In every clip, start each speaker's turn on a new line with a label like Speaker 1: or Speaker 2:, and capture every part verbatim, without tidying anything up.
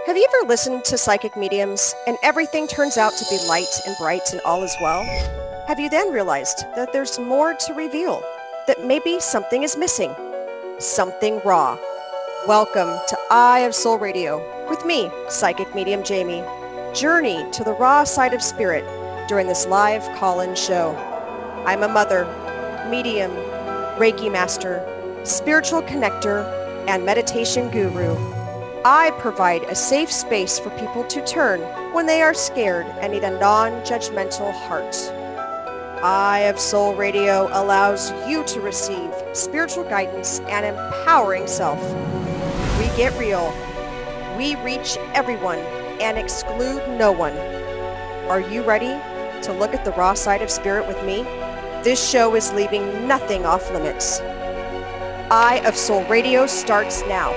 Speaker 1: Have you ever listened to psychic mediums and everything turns out to be light and bright and all is well? Have you then realized that there's more to reveal, that maybe something is missing, something raw? Welcome to Eye of Soul Radio with me, psychic medium Jamie. Journey to the raw side of spirit during this live call-in show. I'm a mother, medium, Reiki master, spiritual connector, and meditation guru. I provide a safe space for people to turn when they are scared and need a non-judgmental heart. Eye of Soul Radio allows you to receive spiritual guidance and empowering self. We get real. We reach everyone and exclude no one. Are you ready to look at the raw side of spirit with me? This show is leaving nothing off limits. Eye of Soul Radio starts now.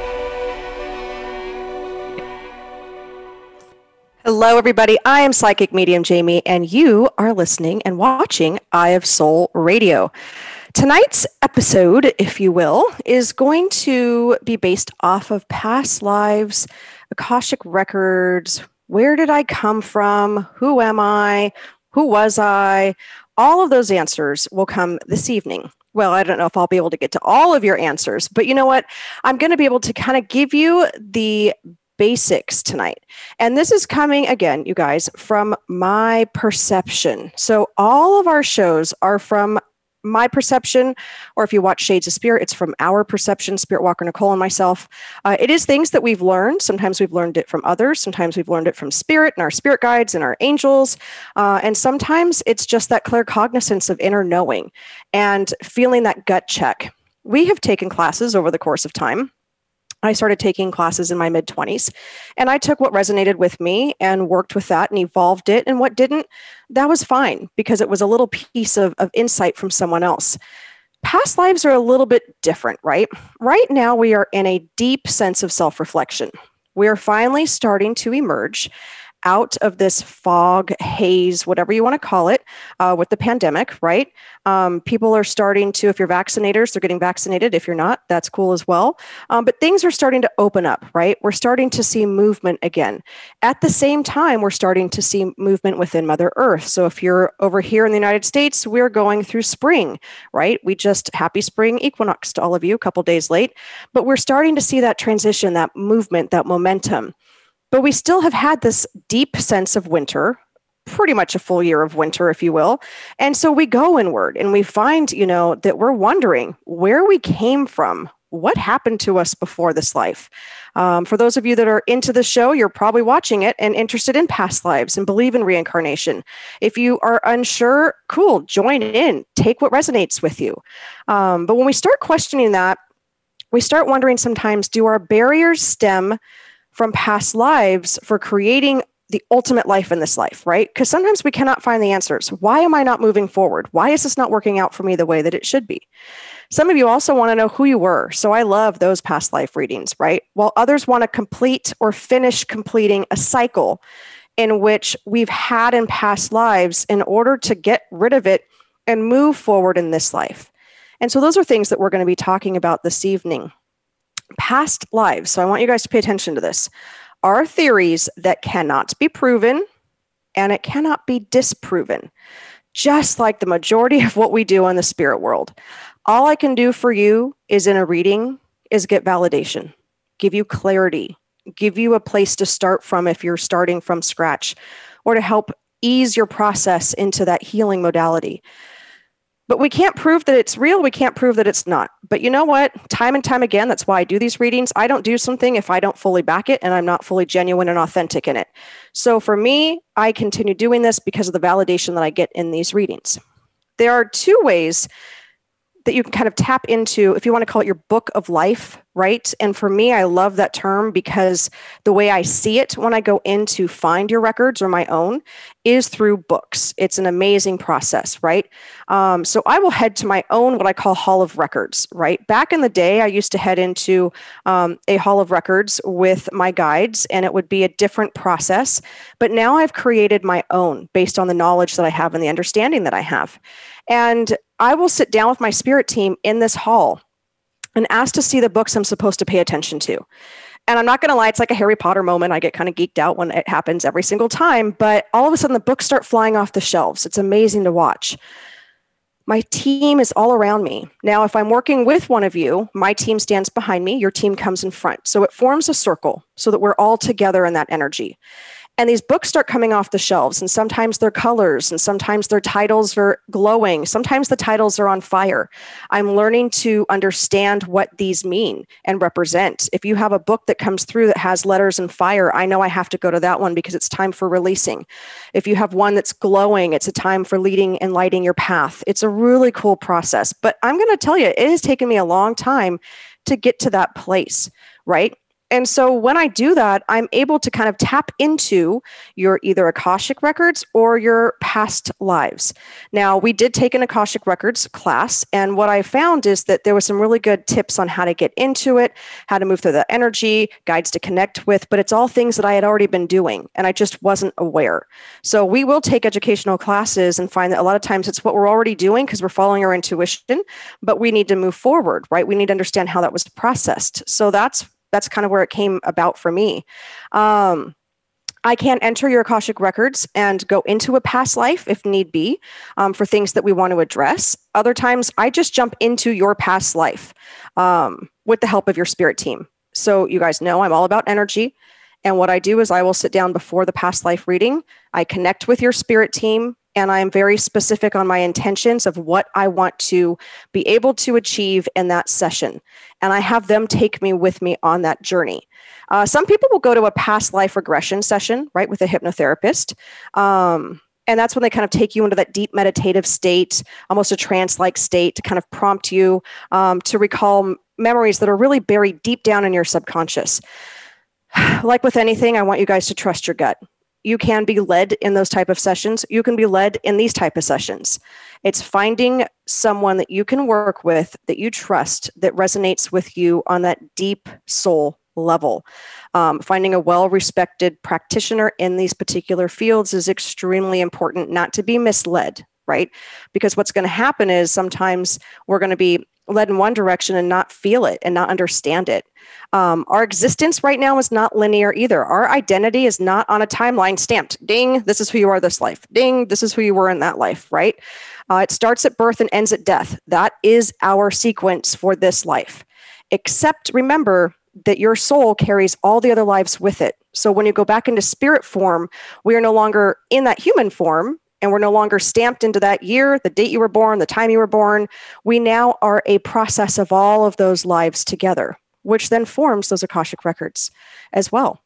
Speaker 1: Hello, everybody. I am Psychic Medium Jamie, and you are listening and watching Eye of Soul Radio. Tonight's episode, if you will, is going to be based off of past lives, Akashic records. Where did I come from? Who am I? Who was I? All of those answers will come this evening. Well, I don't know if I'll be able to get to all of your answers, but you know what? I'm going to be able to kind of give you the basics tonight. And this is coming, again, you guys, from my perception. So all of our shows are from my perception, or if you watch Shades of Spirit, it's from our perception, Spirit Walker Nicole and myself. Uh, it is things that we've learned. Sometimes we've learned it from others. Sometimes we've learned it from Spirit and our spirit guides and our angels. Uh, and sometimes it's just that clear cognizance of inner knowing and feeling that gut check. We have taken classes over the course of time. I started taking classes in my mid-twenties, and I took what resonated with me and worked with that and evolved it. And what didn't, that was fine because it was a little piece of, of insight from someone else. Past lives are a little bit different, right? Right now, we are in a deep sense of self-reflection. We are finally starting to emerge out of this fog, haze, whatever you want to call it, uh, with the pandemic, right? Um, people are starting to, if you're vaccinators, they're getting vaccinated. If you're not, that's cool as well. Um, but things are starting to open up, right? We're starting to see movement again. At the same time, we're starting to see movement within Mother Earth. So if you're over here in the United States, we're going through spring, right? We just, happy spring equinox to all of you, a couple days late. But we're starting to see that transition, that movement, that momentum. But we still have had this deep sense of winter, pretty much a full year of winter, if you will. And so we go inward and we find, you know, that we're wondering where we came from. What happened to us before this life? Um, for those of you that are into the show, you're probably watching it and interested in past lives and believe in reincarnation. If you are unsure, cool, join in, take what resonates with you. Um, but when we start questioning that, we start wondering sometimes, do our barriers stem from past lives for creating the ultimate life in this life, right? Because sometimes we cannot find the answers. Why am I not moving forward? Why is this not working out for me the way that it should be? Some of you also want to know who you were. So I love those past life readings, right? While others want to complete or finish completing a cycle in which we've had in past lives in order to get rid of it and move forward in this life. And so those are things that we're going to be talking about this evening. Past lives, so I want you guys to pay attention to this, are theories that cannot be proven and it cannot be disproven, just like the majority of what we do in the spirit world. All I can do for you is in a reading is get validation, give you clarity, give you a place to start from if you're starting from scratch, or to help ease your process into that healing modality. But we can't prove that it's real. We can't prove that it's not. But you know what? Time and time again, that's why I do these readings. I don't do something if I don't fully back it and I'm not fully genuine and authentic in it. So for me, I continue doing this because of the validation that I get in these readings. There are two ways that you can kind of tap into, if you want to call it your book of life, right? And for me, I love that term because the way I see it when I go in to find your records or my own is through books. It's an amazing process, right? Um, so I will head to my own, what I call Hall of Records, right? Back in the day, I used to head into um, a Hall of Records with my guides, and it would be a different process. But now I've created my own based on the knowledge that I have and the understanding that I have. And I will sit down with my spirit team in this hall and ask to see the books I'm supposed to pay attention to. And I'm not going to lie, it's like a Harry Potter moment. I get kind of geeked out when it happens every single time, but all of a sudden the books start flying off the shelves. It's amazing to watch. My team is all around me. Now, if I'm working with one of you, my team stands behind me, your team comes in front. So it forms a circle so that we're all together in that energy. And these books start coming off the shelves, and sometimes they're colors, and sometimes their titles are glowing. Sometimes the titles are on fire. I'm learning to understand what these mean and represent. If you have a book that comes through that has letters and fire, I know I have to go to that one because it's time for releasing. If you have one that's glowing, it's a time for leading and lighting your path. It's a really cool process. But I'm going to tell you, it has taken me a long time to get to that place, right? And so when I do that, I'm able to kind of tap into your either Akashic records or your past lives. Now, we did take an Akashic records class, and what I found is that there was some really good tips on how to get into it, how to move through the energy, guides to connect with, but it's all things that I had already been doing, and I just wasn't aware. So we will take educational classes and find that a lot of times it's what we're already doing because we're following our intuition, but we need to move forward, right? We need to understand how that was processed. So that's That's kind of where it came about for me. Um, I can enter your Akashic records and go into a past life if need be um, for things that we want to address. Other times, I just jump into your past life um, with the help of your spirit team. So you guys know I'm all about energy. And what I do is I will sit down before the past life reading. I connect with your spirit team, and I'm very specific on my intentions of what I want to be able to achieve in that session. And I have them take me with me on that journey. Uh, some people will go to a past life regression session, right, with a hypnotherapist. Um, and that's when they kind of take you into that deep meditative state, almost a trance-like state to kind of prompt you um, to recall m- memories that are really buried deep down in your subconscious. Like with anything, I want you guys to trust your gut. You can be led in those type of sessions. You can be led in these type of sessions. It's finding someone that you can work with, that you trust, that resonates with you on that deep soul level. Um, finding a well-respected practitioner in these particular fields is extremely important, not to be misled, right? Because what's going to happen is sometimes we're going to be led in one direction and not feel it and not understand it. Um, our existence right now is not linear either. Our identity is not on a timeline stamped. Ding, this is who you are this life. Ding, this is who you were in that life, right? Uh, it starts at birth and ends at death. That is our sequence for this life. Except remember that your soul carries all the other lives with it. So when you go back into spirit form, we are no longer in that human form, and we're no longer stamped into that year, the date you were born, the time you were born. We now are a process of all of those lives together, which then forms those Akashic records as well.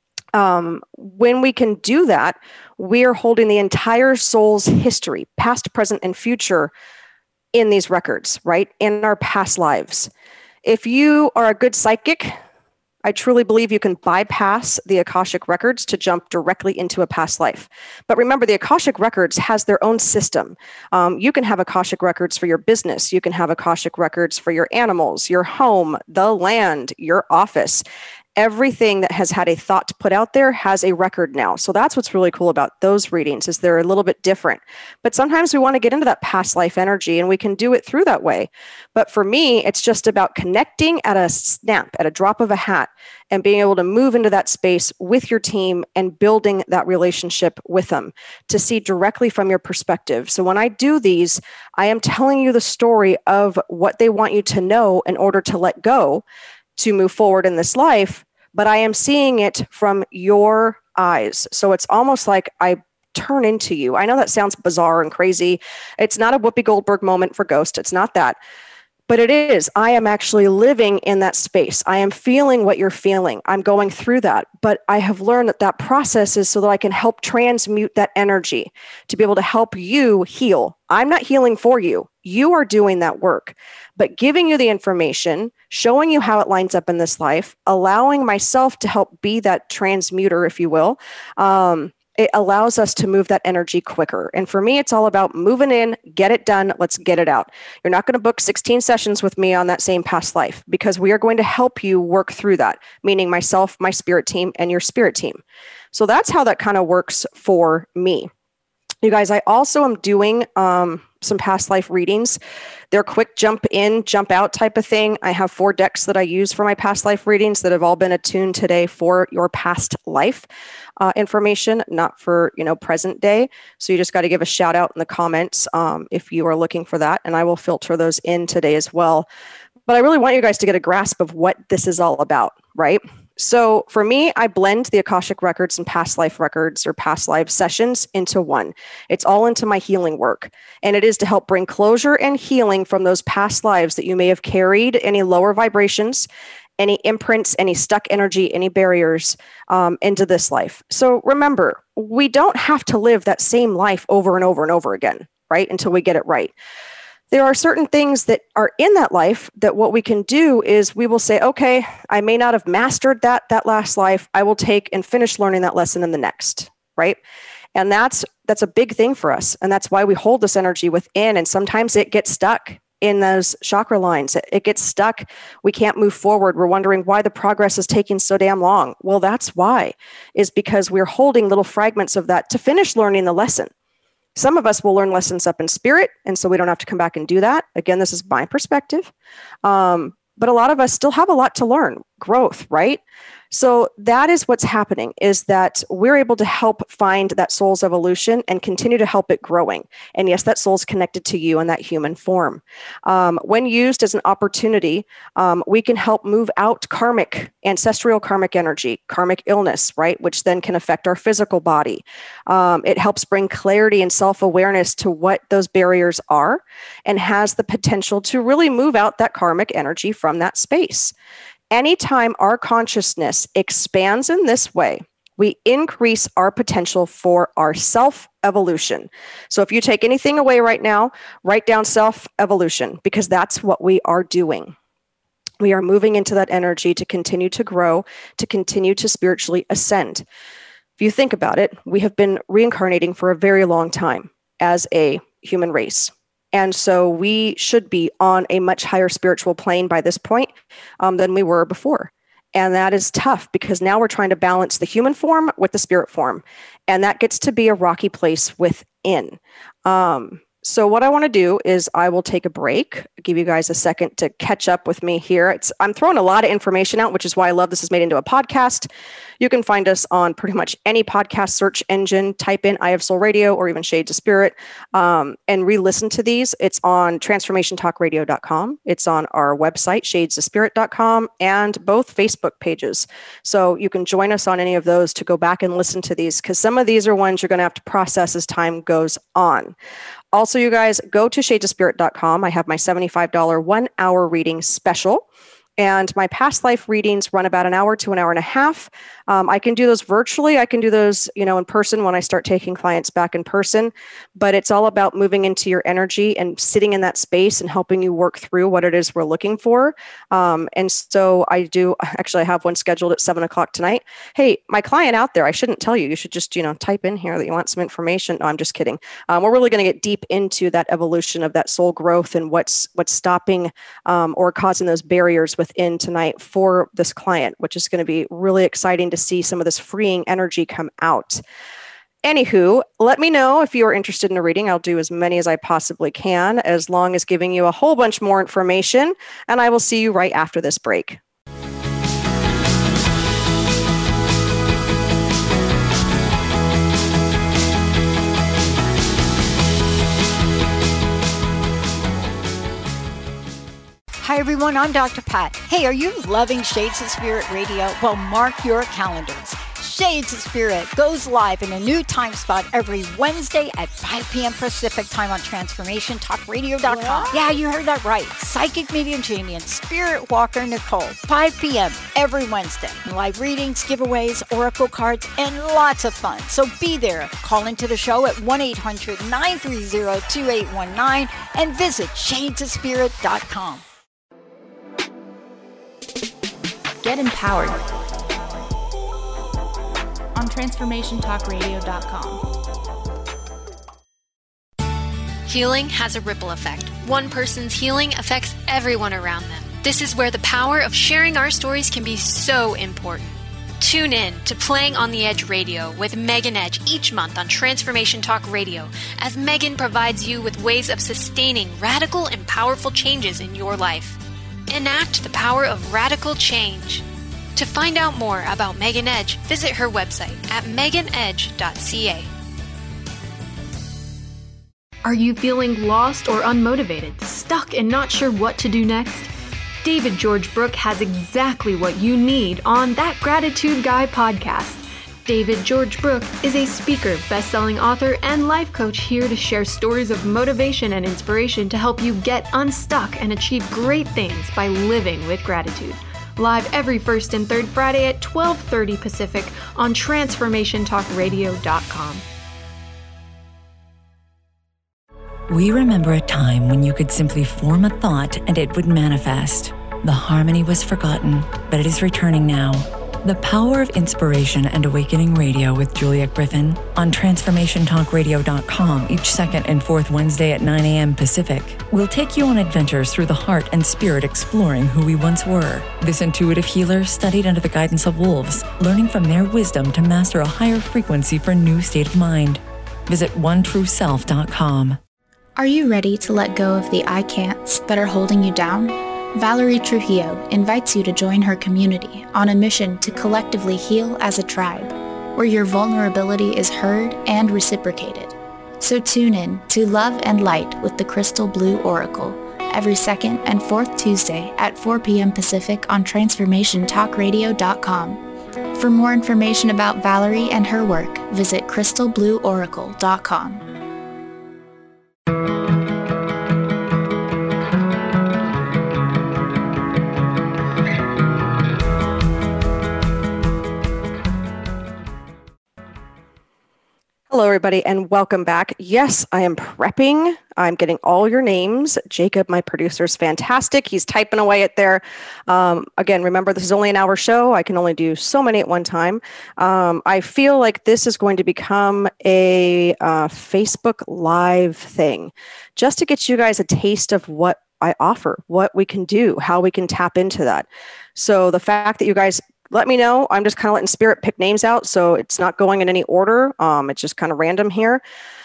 Speaker 1: Um, when we can do that, we are holding the entire soul's history, past, present, and future in these records, right? In our past lives. If you are a good psychic, I truly believe you can bypass the Akashic records to jump directly into a past life. But remember, the Akashic records has their own system. Um, you can have Akashic records for your business. You can have Akashic records for your animals, your home, the land, your office. Everything that has had a thought put out there has a record now. So that's what's really cool about those readings, is they're a little bit different. But sometimes we want to get into that past life energy, and we can do it through that way. But for me, it's just about connecting at a snap, at a drop of a hat, and being able to move into that space with your team and building that relationship with them to see directly from your perspective. So when I do these, I am telling you the story of what they want you to know in order to let go, to move forward in this life, but I am seeing it from your eyes. So it's almost like I turn into you. I know that sounds bizarre and crazy. It's not a Whoopi Goldberg moment for Ghost. It's not that. But it is. I am actually living in that space. I am feeling what you're feeling. I'm going through that. But I have learned that that process is so that I can help transmute that energy to be able to help you heal. I'm not healing for you. You are doing that work. But giving you the information, showing you how it lines up in this life, allowing myself to help be that transmuter, if you will, um, it allows us to move that energy quicker. And for me, it's all about moving in, get it done, let's get it out. You're not going to book sixteen sessions with me on that same past life, because we are going to help you work through that, meaning myself, my spirit team, and your spirit team. So that's how that kind of works for me. You guys, I also am doing um, some past life readings. They're quick jump in, jump out type of thing. I have four decks that I use for my past life readings that have all been attuned today for your past life uh, information, not for, you know, present day. So you just got to give a shout out in the comments um, if you are looking for that, and I will filter those in today as well. But I really want you guys to get a grasp of what this is all about, right? So for me, I blend the Akashic records and past life records or past life sessions into one. It's all into my healing work. And it is to help bring closure and healing from those past lives that you may have carried, any lower vibrations, any imprints, any stuck energy, any barriers um, into this life. So remember, we don't have to live that same life over and over and over again, right? Until we get it right. There are certain things that are in that life that what we can do is we will say, okay, I may not have mastered that that last life. I will take and finish learning that lesson in the next, right? And that's that's a big thing for us. And that's why we hold this energy within. And sometimes it gets stuck in those chakra lines. It, it gets stuck. We can't move forward. We're wondering why the progress is taking so damn long. Well, that's why, is because we're holding little fragments of that to finish learning the lesson. Some of us will learn lessons up in spirit, and so we don't have to come back and do that. Again, this is my perspective. Um, but a lot of us still have a lot to learn, growth, right? So that is what's happening, is that we're able to help find that soul's evolution and continue to help it growing. And yes, that soul's connected to you in that human form. Um, when used as an opportunity, um, we can help move out karmic, ancestral karmic energy, karmic illness, right? Which then can affect our physical body. Um, it helps bring clarity and self-awareness to what those barriers are and has the potential to really move out that karmic energy from that space. Anytime our consciousness expands in this way, we increase our potential for our self-evolution. So if you take anything away right now, write down self-evolution, because that's what we are doing. We are moving into that energy to continue to grow, to continue to spiritually ascend. If you think about it, we have been reincarnating for a very long time as a human race. And so we should be on a much higher spiritual plane by this point um, than we were before. And that is tough because now we're trying to balance the human form with the spirit form. And that gets to be a rocky place within. Um, so what I want to do is I will take a break, give you guys a second to catch up with me here. It's, I'm throwing a lot of information out, which is why I love this is made into a podcast. You can find us on pretty much any podcast search engine. Type in I Have Soul Radio or even Shades of Spirit um, and re-listen to these. It's on transformation talk radio dot com. It's on our website, shades of spirit dot com, and both Facebook pages. So you can join us on any of those to go back and listen to these, because some of these are ones you're going to have to process as time goes on. Also, you guys, go to shades of spirit dot com. I have my seventy-five dollars one-hour reading special. And my past life readings run about an hour to an hour and a half. Um, I can do those virtually. I can do those, you know, in person when I start taking clients back in person. But it's all about moving into your energy and sitting in that space and helping you work through what it is we're looking for. Um, and so I do, actually, I have one scheduled at seven o'clock tonight. Hey, my client out there, I shouldn't tell you. You should just, you know, type in here that you want some information. No, I'm just kidding. Um, we're really going to get deep into that evolution of that soul growth and what's what's stopping um, or causing those barriers with in tonight for this client, which is going to be really exciting to see some of this freeing energy come out. Anywho, let me know if you are interested in a reading. I'll do as many as I possibly can, as long as giving you a whole bunch more information, and I will see you right after this break.
Speaker 2: Hi, everyone. I'm Doctor Pat. Hey, are you loving Shades of Spirit Radio? Well, mark your calendars. Shades of Spirit goes live in a new time spot every Wednesday at five p.m. Pacific time on transformation talk radio dot com. Yeah, you heard that right. Psychic Medium Jamie and Spirit Walker Nicole. five p.m. every Wednesday. Live readings, giveaways, oracle cards, and lots of fun. So be there. Call into the show at one eight hundred nine three zero two eight one nine and visit shades of spirit dot com.
Speaker 3: Get empowered on transformation talk radio dot com.
Speaker 4: Healing has a ripple effect. One person's healing affects everyone around them. This is where the power of sharing our stories can be so important. Tune in to Playing on the Edge Radio with Megan Edge each month on Transformation Talk Radio, as Megan provides you with ways of sustaining radical and powerful changes in your life. Enact the power of radical change. To find out more about Megan Edge, visit her website at megan edge dot c a.
Speaker 3: Are you feeling lost or unmotivated, stuck and not sure what to do next? David George Brooke has exactly what you need on That Gratitude Guy podcast. David George Brooke is a speaker, best-selling author, and life coach here to share stories of motivation and inspiration to help you get unstuck and achieve great things by living with gratitude. Live every first and third Friday at twelve thirty Pacific on transformation talk radio dot com.
Speaker 5: We remember a time when you could simply form a thought and it would manifest. The harmony was forgotten, but it is returning now. The Power of Inspiration and Awakening Radio with Julia Griffin on transformation talk radio dot com each second and fourth Wednesday at nine a.m. Pacific. We'll take you on adventures through the heart and spirit, exploring who we once were. This intuitive healer studied under the guidance of wolves, learning from their wisdom to master a higher frequency for a new state of mind. Visit one true self dot com.
Speaker 6: Are you ready to let go of the I can'ts that are holding you down? Valerie Trujillo invites you to join her community on a mission to collectively heal as a tribe, where your vulnerability is heard and reciprocated. So tune in to Love and Light with the Crystal Blue Oracle every second and fourth Tuesday at four p.m. Pacific on transformation talk radio dot com. For more information about Valerie and her work, visit crystal blue oracle dot com.
Speaker 1: Hello, everybody, and welcome back. Yes, I am prepping. I'm getting all your names. Jacob, my producer, is fantastic. He's typing away at there. Um, again, remember, this is only an hour show. I can only do so many at one time. Um, I feel like this is going to become a uh, Facebook Live thing, just to get you guys a taste of what I offer, what we can do, how we can tap into that. So the fact that you guys let me know. I'm just kind of letting Spirit pick names out, so it's not going in any order. Um, it's just kind of random here.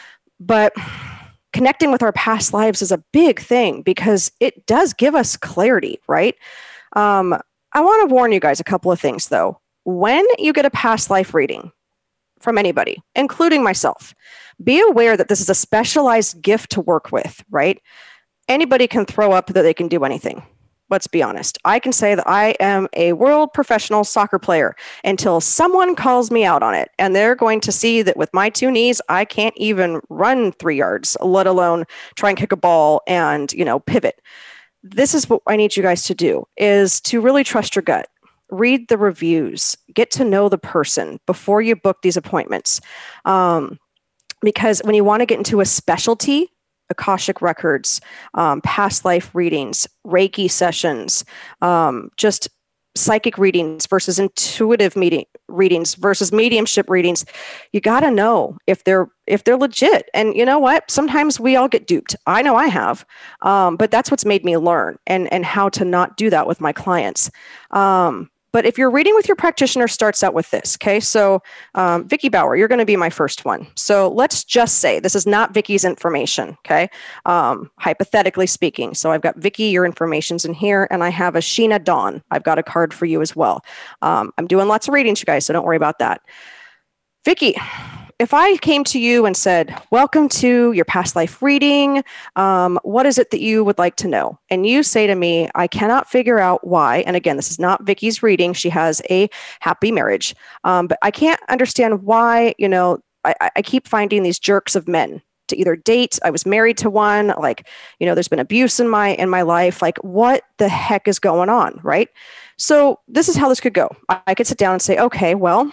Speaker 1: But connecting with our past lives is a big thing because it does give us clarity, right? Um, I want to warn you guys a couple of things, though. When you get a past life reading from anybody, including myself, be aware that this is a specialized gift to work with, right? Anybody can throw up that they can do anything. Let's be honest. I can say that I am a world professional soccer player until someone calls me out on it. And they're going to see that with my two knees, I can't even run three yards, let alone try and kick a ball and, you know, pivot. This is what I need you guys to do, is to really trust your gut. Read the reviews. Get to know the person before you book these appointments. Um, because when you want to get into a specialty, Akashic records, um, past life readings, Reiki sessions, um, just psychic readings versus intuitive meeting readings versus mediumship readings. You got to know if they're if they're legit. And you know what? Sometimes we all get duped. I know I have, um, but that's what's made me learn and and how to not do that with my clients. Um, But if you're reading with your practitioner, starts out with this, okay? So um, Vicki Bauer, you're going to be my first one. So let's just say this is not Vicki's information, okay? Um, hypothetically speaking. So I've got Vicki, your information's in here, and I have a Sheena Dawn. I've got a card for you as well. Um, I'm doing lots of readings, you guys, so don't worry about that. Vicki, if I came to you and said, welcome to your past life reading, um, what is it that you would like to know? And you say to me, I cannot figure out why. And again, this is not Vicki's reading. She has a happy marriage. Um, but I can't understand why, you know, I, I keep finding these jerks of men to either date. I was married to one, like, you know, there's been abuse in my, in my life. Like, what the heck is going on? Right? So this is how this could go. I could sit down and say, okay, well,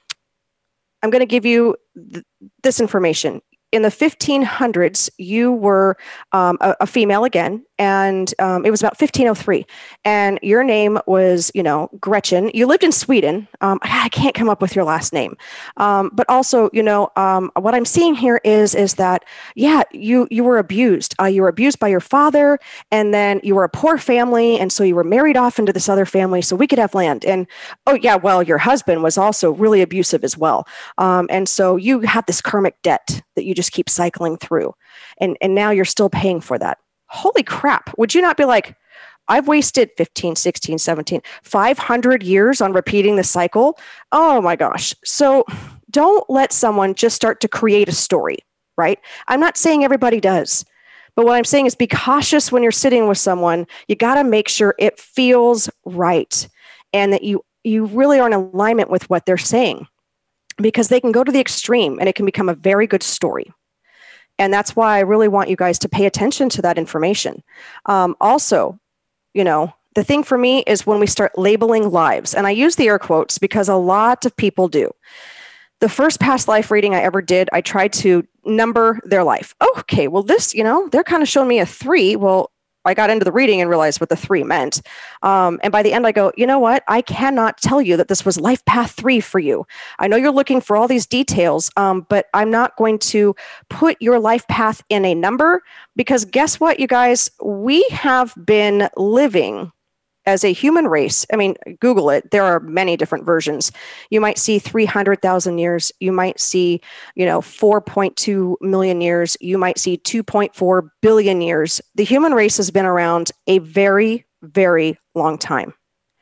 Speaker 1: I'm going to give you th- this information. In the fifteen hundreds, you were um, a, a female again, and um, it was about fifteen oh three. And your name was, you know, Gretchen. You lived in Sweden. Um, I can't come up with your last name. Um, but also, you know, um, what I'm seeing here is, is that, yeah, you, you were abused. Uh, you were abused by your father, and then you were a poor family. And so you were married off into this other family so we could have land. And, oh yeah, well, your husband was also really abusive as well. Um, and so you have this karmic debt that you just keep cycling through. And, and now you're still paying for that. Holy crap. Would you not be like, I've wasted fifteen, sixteen, seventeen, five hundred years on repeating the cycle? Oh my gosh. So don't let someone just start to create a story, right? I'm not saying everybody does, but what I'm saying is be cautious when you're sitting with someone. You got to make sure it feels right and that you, you really are in alignment with what they're saying, because they can go to the extreme and it can become a very good story. And that's why I really want you guys to pay attention to that information. Um, also, you know, the thing for me is when we start labeling lives, and I use the air quotes because a lot of people do. The first past life reading I ever did, I tried to number their life. Oh, okay, well, this, you know, they're kind of showing me a three. Well, I got into the reading and realized what the three meant. Um, and by the end, I go, you know what? I cannot tell you that this was life path three for you. I know you're looking for all these details, um, but I'm not going to put your life path in a number, because guess what, you guys? We have been living as a human race. I mean, Google it. There are many different versions. You might see three hundred thousand years. You might see, you know, four point two million years. You might see two point four billion years. The human race has been around a very, very long time.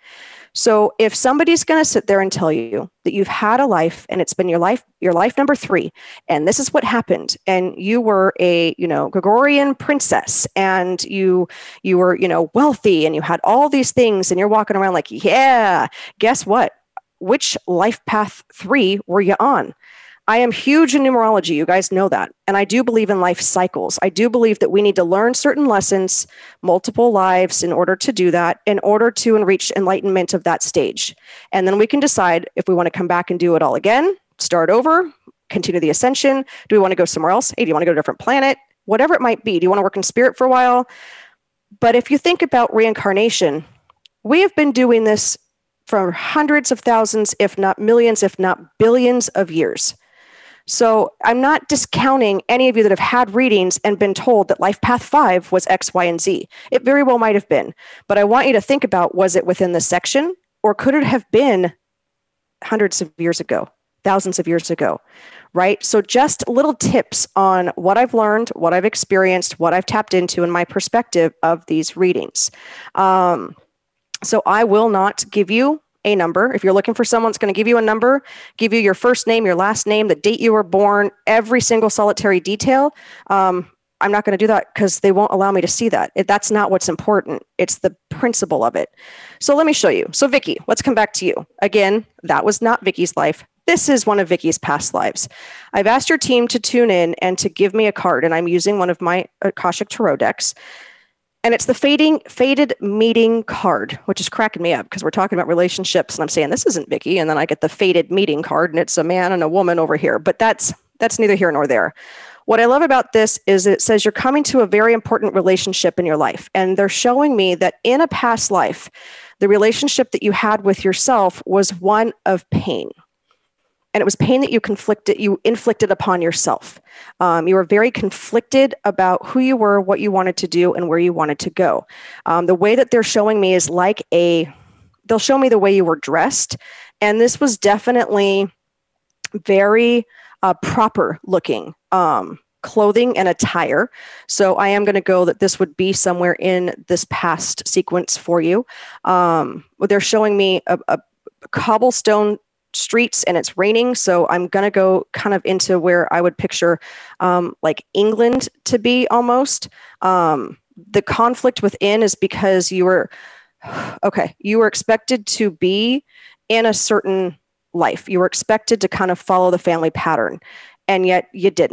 Speaker 1: So if somebody's going to sit there and tell you that you've had a life and it's been your life, your life number three, and this is what happened, and you were a, you know, Gregorian princess, and you, you were, you know, wealthy, and you had all these things, and you're walking around like, yeah, guess what? Which life path three were you on? I am huge in numerology. You guys know that. And I do believe in life cycles. I do believe that we need to learn certain lessons, multiple lives in order to do that, in order to reach enlightenment of that stage. And then we can decide if we want to come back and do it all again, start over, continue the ascension. Do we want to go somewhere else? Hey, do you want to go to a different planet? Whatever it might be. Do you want to work in spirit for a while? But if you think about reincarnation, we have been doing this for hundreds of thousands, if not millions, if not billions of years. So I'm not discounting any of you that have had readings and been told that life path five was X, Y, and Z. It very well might have been. But I want you to think about, was it within the section, or could it have been hundreds of years ago, thousands of years ago, right? So just little tips on what I've learned, what I've experienced, what I've tapped into in my perspective of these readings. Um, so I will not give you a number. If you're looking for someone that's going to give you a number, give you your first name, your last name, the date you were born, every single solitary detail. Um, I'm not going to do that because they won't allow me to see that. It, that's not what's important. It's the principle of it. So let me show you. So Vicky, let's come back to you. Again, that was not Vicky's life. This is one of Vicky's past lives. I've asked your team to tune in and to give me a card, and I'm using one of my Akashic Tarot decks. And it's the fading, Fated Meeting card, which is cracking me up because we're talking about relationships and I'm saying, this isn't Vicky. And then I get the Fated Meeting card and it's a man and a woman over here. But that's that's neither here nor there. What I love about this is it says you're coming to a very important relationship in your life. And they're showing me that in a past life, the relationship that you had with yourself was one of pain. And it was pain that you conflicted, you inflicted upon yourself. Um, you were very conflicted about who you were, what you wanted to do, and where you wanted to go. Um, the way that they're showing me is like a, they'll show me the way you were dressed. And this was definitely very uh, proper looking um, clothing and attire. So I am going to go that this would be somewhere in this past sequence for you. Um, they're showing me a, a cobblestone streets and it's raining. So I'm going to go kind of into where I would picture um, like England to be almost. Um, the conflict within is because you were, okay, you were expected to be in a certain life. You were expected to kind of follow the family pattern, and yet you didn't.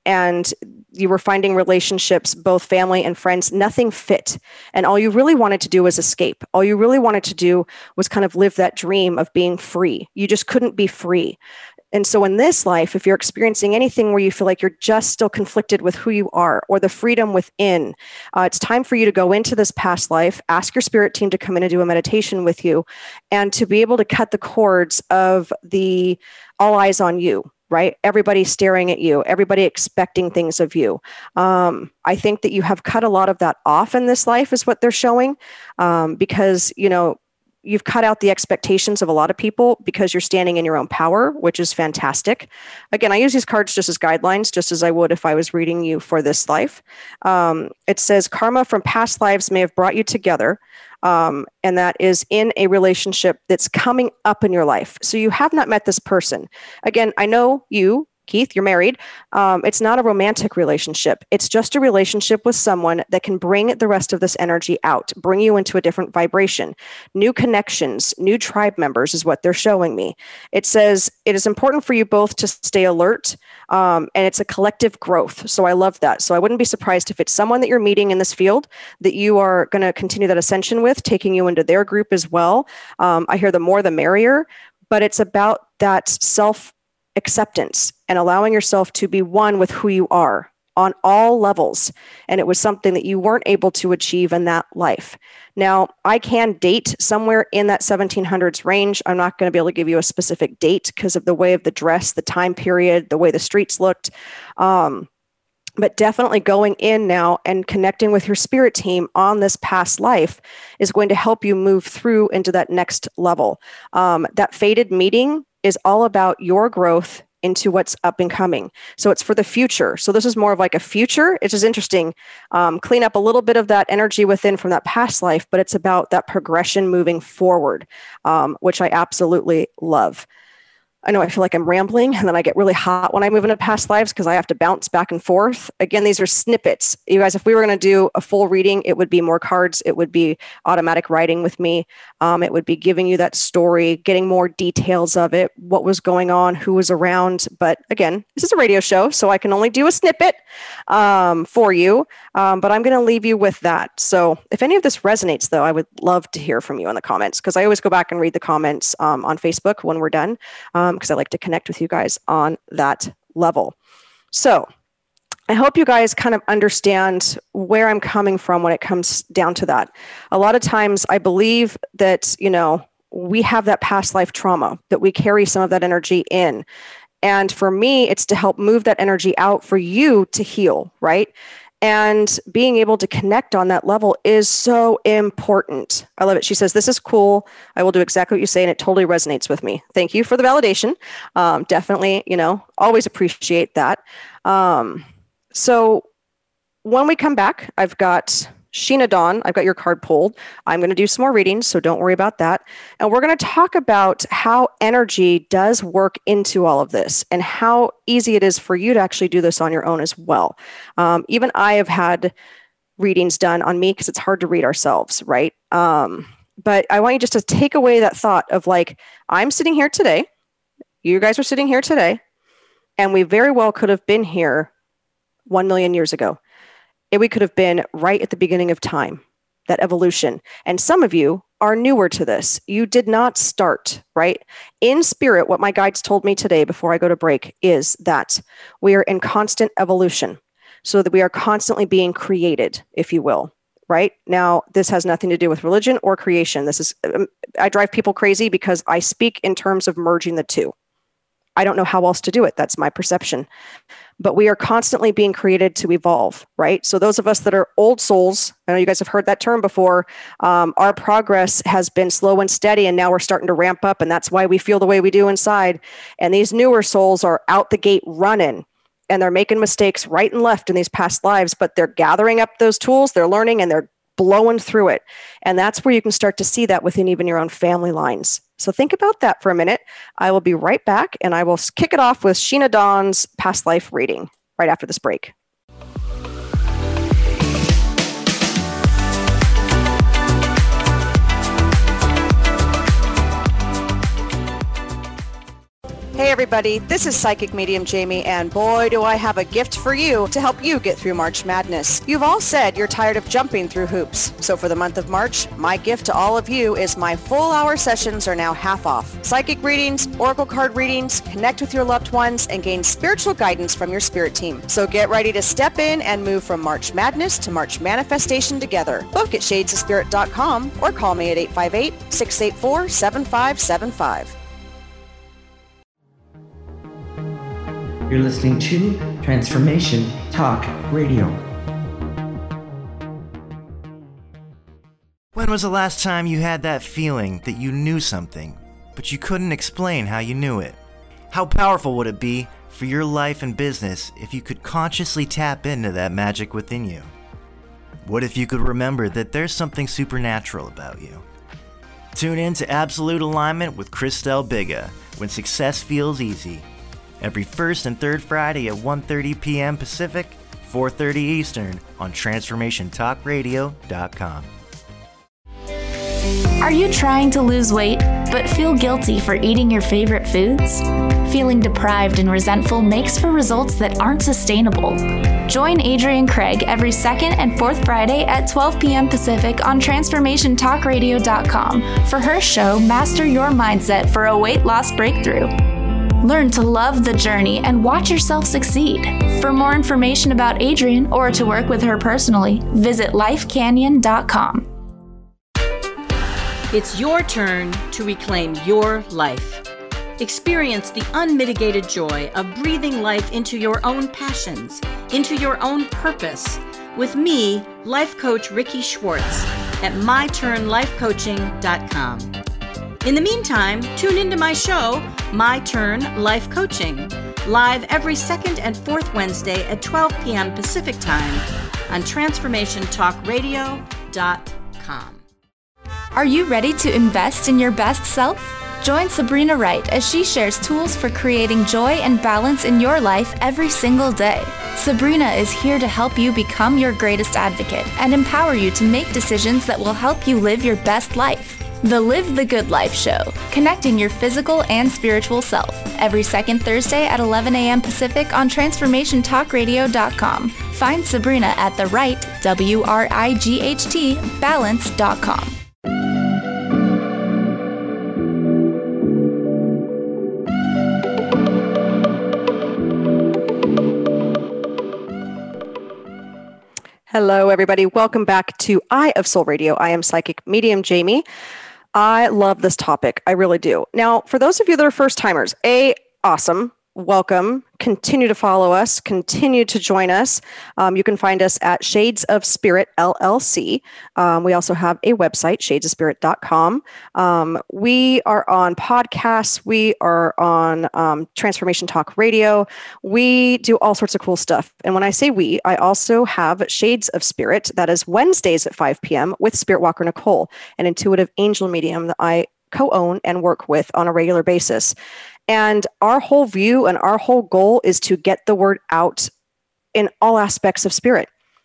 Speaker 1: and you were finding relationships, both family and friends, nothing fit. And all you really wanted to do was escape. All you really wanted to do was kind of live that dream of being free. You just couldn't be free. And so in this life, if you're experiencing anything where you feel like you're just still conflicted with who you are or the freedom within, uh, it's time for you to go into this past life, ask your spirit team to come in and do a meditation with you, and to be able to cut the cords of the all eyes on you. Right? Everybody staring at you, everybody expecting things of you. Um, I think that you have cut a lot of that off in this life is what they're showing, um, because, you know, you've cut out the expectations of a lot of people because you're standing in your own power, which is fantastic. Again, I use these cards just as guidelines, just as I would if I was reading you for this life. Um, it says karma from past lives may have brought you together. Um, and that is in a relationship that's coming up in your life. So you have not met this person. Again, I know you, Keith, you're married. Um, it's not a romantic relationship. It's just a relationship with someone that can bring the rest of this energy out, bring you into a different vibration. New connections, new tribe members is what they're showing me. It says it is important for you both to stay alert, um, and it's a collective growth. So I love that. So I wouldn't be surprised if it's someone that you're meeting in this field that you are going to continue that ascension with, taking you into their group as well. Um, I hear the more the merrier, but it's about that self acceptance and allowing yourself to be one with who you are on all levels. And it was something that you weren't able to achieve in that life. Now, I can date somewhere in that seventeen hundreds range. I'm not going to be able to give you a specific date because of the way of the dress, the time period, the way the streets looked. Um, but definitely going in now and connecting with your spirit team on this past life is going to help you move through into that next level. Um, that fated meeting is all about your growth into what's up and coming. So it's for the future. So this is more of like a future. It's just interesting. Um, clean up a little bit of that energy within from that past life, but it's about that progression moving forward, um, which I absolutely love. I know I feel like I'm rambling, and then I get really hot when I move into past lives because I have to bounce back and forth. Again, these are snippets. You guys, if we were going to do a full reading, it would be more cards. It would be automatic writing with me. Um, it would be giving you that story, getting more details of it, what was going on, who was around. But again, this is a radio show, so I can only do a snippet um, for you. Um, but I'm going to leave you with that. So if any of this resonates, though, I would love to hear from you in the comments because I always go back and read the comments um, on Facebook when we're done. Um, because I like to connect with you guys on that level. So I hope you guys kind of understand where I'm coming from when it comes down to that. A lot of times I believe that, you know, we have that past life trauma, that we carry some of that energy in. And for me, it's to help move that energy out for you to heal, right? And being able to connect on that level is so important. I love it. She says, this is cool. I will do exactly what you say. And it totally resonates with me. Thank you for the validation. Um, definitely, you know, always appreciate that. Um, so when we come back, I've got Sheena Dawn. I've got your card pulled. I'm going to do some more readings, so don't worry about that. And we're going to talk about how energy does work into all of this and how easy it is for you to actually do this on your own as well. Um, even I have had readings done on me because it's hard to read ourselves, right? Um, but I want you just to take away that thought of like, I'm sitting here today. You guys are sitting here today. And we very well could have been here one million years ago. And we could have been right at the beginning of time, that evolution. And some of you are newer to this. You did not start, right? In spirit, what my guides told me today before I go to break is that we are in constant evolution, so that we are constantly being created, if you will, right? Now, this has nothing to do with religion or creation. This is, um, I drive people crazy because I speak in terms of merging the two. I don't know how else to do it. That's my perception. But we are constantly being created to evolve, right? So those of us that are old souls, I know you guys have heard that term before, um, our progress has been slow and steady, and now we're starting to ramp up, and that's why we feel the way we do inside. And these newer souls are out the gate running, and they're making mistakes right and left in these past lives, but they're gathering up those tools, they're learning, and they're blowing through it. And that's where you can start to see that within even your own family lines. So think about that for a minute. I will be right back, and I will kick it off with Sheena Dawn's past life reading right after this break. Hey everybody, this is Psychic Medium Jamie, and boy do I have a gift for you to help you get through March Madness. You've all said you're tired of jumping through hoops, so for the month of March, my gift to all of you is my full hour sessions are now half off. Psychic readings, oracle card readings, connect with your loved ones, and gain spiritual guidance from your spirit team. So get ready to step in and move from March Madness to March Manifestation together. Book at shades of spirit dot com or call me at eight five eight, six eight four, seven five seven five.
Speaker 7: You're listening to Transformation Talk Radio.
Speaker 8: When was the last time you had that feeling that you knew something, but you couldn't explain how you knew it? How powerful would it be for your life and business if you could consciously tap into that magic within you? What if you could remember that there's something supernatural about you? Tune in to Absolute Alignment with Christelle Biga when success feels easy. Every first and third Friday at one thirty p.m. Pacific, four thirty Eastern on transformation talk radio dot com.
Speaker 6: Are you trying to lose weight, but feel guilty for eating your favorite foods? Feeling deprived and resentful makes for results that aren't sustainable. Join Adrienne Craig every second and fourth Friday at twelve p.m. Pacific on transformation talk radio dot com for her show, Master Your Mindset for a Weight Loss Breakthrough. Learn to love the journey and watch yourself succeed. For more information about Adrienne or to work with her personally, visit life canyon dot com.
Speaker 9: It's your turn to reclaim your life. Experience the unmitigated joy of breathing life into your own passions, into your own purpose, with me, life coach Ricky Schwartz, at my turn life coaching dot com. In the meantime, tune into my show, My Turn Life Coaching, live every second and fourth Wednesday at twelve p.m. Pacific Time on transformation talk radio dot com.
Speaker 6: Are you ready to invest in your best self? Join Sabrina Wright as she shares tools for creating joy and balance in your life every single day. Sabrina is here to help you become your greatest advocate and empower you to make decisions that will help you live your best life. The Live the Good Life Show, connecting your physical and spiritual self, every second Thursday at eleven a.m. Pacific on transformation talk radio dot com. Find Sabrina at the right, W R I G H T, balance dot com.
Speaker 1: Hello, everybody. Welcome back to Eye of Soul Radio. I am Psychic Medium Jamie. I love this topic. I really do. Now, for those of you that are first timers, A, awesome. Welcome. Continue to follow us. Continue to join us. Um, you can find us at Shades of Spirit L L C. Um, we also have a website, shades of spirit dot com. Um, we are on podcasts. We are on um, Transformation Talk Radio. We do all sorts of cool stuff. And when I say we, I also have Shades of Spirit. That is Wednesdays at five p.m. with Spirit Walker Nicole, an intuitive angel medium that I co-own and work with on a regular basis. And our whole view and our whole goal is to get the word out in all aspects of spirit.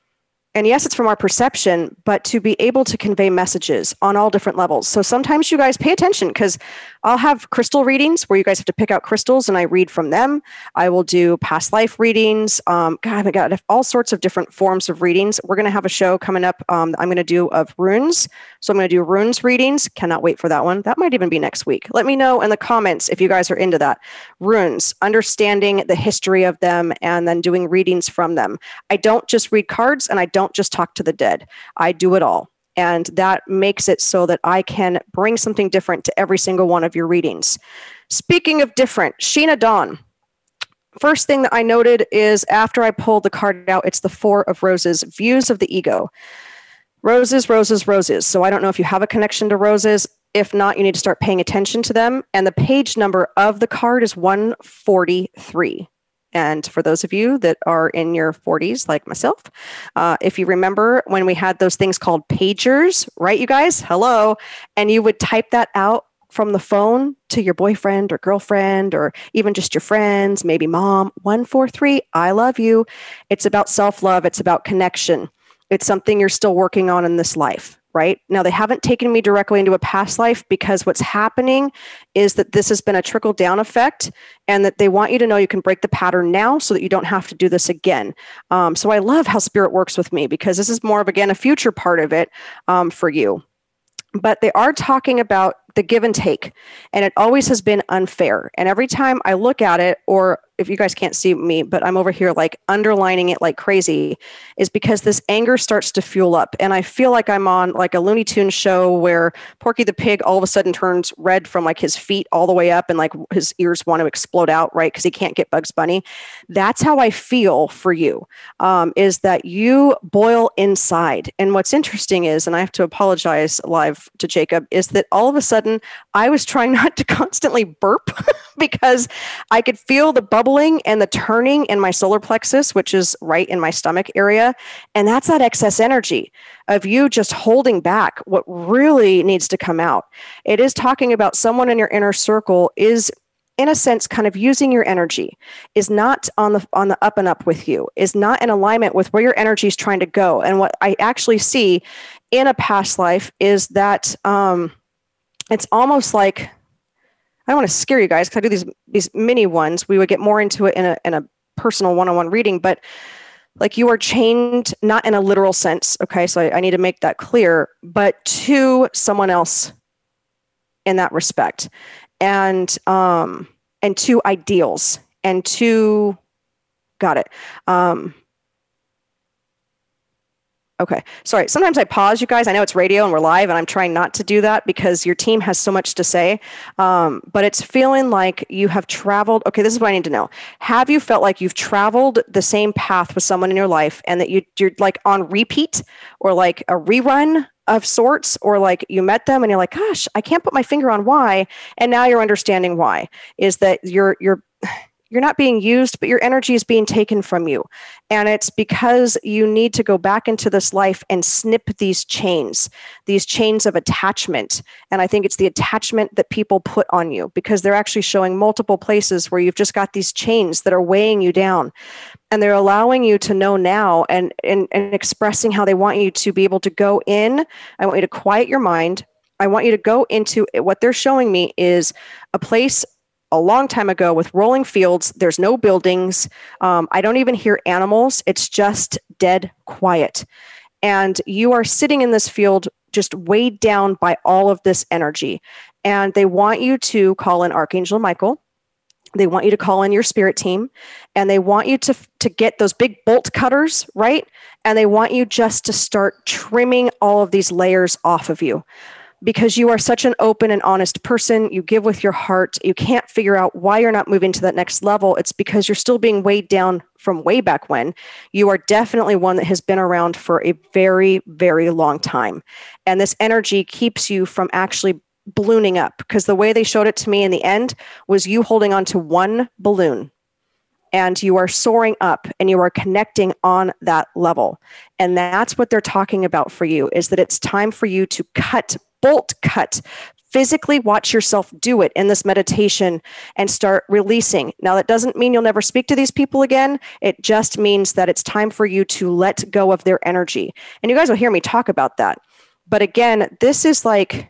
Speaker 1: And yes, it's from our perception, but to be able to convey messages on all different levels. So sometimes you guys pay attention because I'll have crystal readings where you guys have to pick out crystals and I read from them. I will do past life readings. Um, God, I got all sorts of different forms of readings. We're going to have a show coming up um, I'm going to do of runes. So I'm going to do runes readings. Cannot wait for that one. That might even be next week. Let me know in the comments if you guys are into that. Runes, understanding the history of them and then doing readings from them. I don't just read cards and I don't just talk to the dead. I do it all. And that makes it so that I can bring something different to every single one of your readings. Speaking of different, Sheena Dawn. First thing that I noted is after I pulled the card out, it's the Four of Roses, Views of the Ego. Roses, roses, roses. So I don't know if you have a connection to roses. If not, you need to start paying attention to them. And the page number of the card is one forty-three. And for those of you that are in your forties, like myself, uh, if you remember when we had those things called pagers, right, you guys? Hello. And you would type that out from the phone to your boyfriend or girlfriend, or even just your friends, maybe mom, one four three, I love you. It's about self-love. It's about connection. It's something you're still working on in this life, right? Now, they haven't taken me directly into a past life because what's happening is that this has been a trickle down effect and that they want you to know you can break the pattern now so that you don't have to do this again. Um, so I love how spirit works with me because this is more of, again, a future part of it um, for you. But they are talking about the give and take, and it always has been unfair. And every time I look at it, or if you guys can't see me, but I'm over here like underlining it like crazy, is because this anger starts to fuel up. And I feel like I'm on like a Looney Tunes show where Porky the Pig all of a sudden turns red from like his feet all the way up and like his ears want to explode out, right? Because he can't get Bugs Bunny. That's how I feel for you, um, is that you boil inside. And what's interesting is, and I have to apologize live to Jacob, is that all of a sudden I was trying not to constantly burp because I could feel the bubbling and the turning in my solar plexus, which is right in my stomach area. And that's that excess energy of you just holding back what really needs to come out. It is talking about someone in your inner circle is, in a sense, kind of using your energy, is not on the on the up and up with you, is not in alignment with where your energy is trying to go. And what I actually see in a past life is that um, it's almost like, I don't want to scare you guys because I do these these mini ones. We would get more into it in a in a personal one-on-one reading, but like you are chained, not in a literal sense, okay? So I, I need to make that clear, but to someone else in that respect. And um and to ideals and to got it. Um Okay. Sorry. Sometimes I pause, you guys. I know it's radio and we're live, and I'm trying not to do that because your team has so much to say. Um, but it's feeling like you have traveled. Okay, this is what I need to know. Have you felt like you've traveled the same path with someone in your life and that you, you're like on repeat or like a rerun of sorts, or like you met them and you're like, gosh, I can't put my finger on why. And now you're understanding why is that you're, you're, you're not being used, but your energy is being taken from you. And it's because you need to go back into this life and snip these chains, these chains of attachment. And I think it's the attachment that people put on you because they're actually showing multiple places where you've just got these chains that are weighing you down. And they're allowing you to know now and, and, and expressing how they want you to be able to go in. I want you to quiet your mind. I want you to go into what they're showing me is a place a long time ago with rolling fields. There's no buildings. Um, I don't even hear animals. It's just dead quiet. And you are sitting in this field just weighed down by all of this energy. And they want you to call in Archangel Michael. They want you to call in your spirit team. And they want you to, to get those big bolt cutters, right? And they want you just to start trimming all of these layers off of you. Because you are such an open and honest person, you give with your heart, you can't figure out why you're not moving to that next level. It's because you're still being weighed down from way back when. You are definitely one that has been around for a very, very long time. And this energy keeps you from actually ballooning up, because the way they showed it to me in the end was you holding on to one balloon. And you are soaring up and you are connecting on that level. And that's what they're talking about for you, is that it's time for you to cut, bolt cut, physically watch yourself do it in this meditation and start releasing. Now, that doesn't mean you'll never speak to these people again. It just means that it's time for you to let go of their energy. And you guys will hear me talk about that. But again, this is like